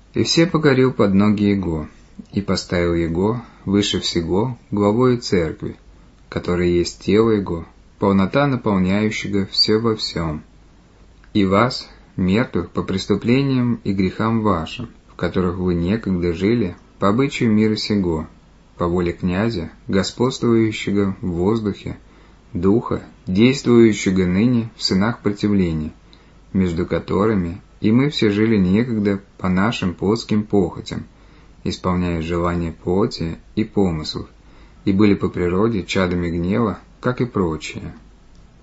И все покорил под ноги Его, и поставил Его выше всего главою церкви, которая есть тело Его, полнота наполняющего все во всем. И вас, мертвых по преступлениям и грехам вашим, в которых вы некогда жили, по обычаю мира сего, по воле князя, господствующего в воздухе, духа, действующего ныне в сынах противления, между которыми и мы все жили некогда по нашим плотским похотям, исполняя желания плоти и помыслов, и были по природе чадами гнева, как и прочие.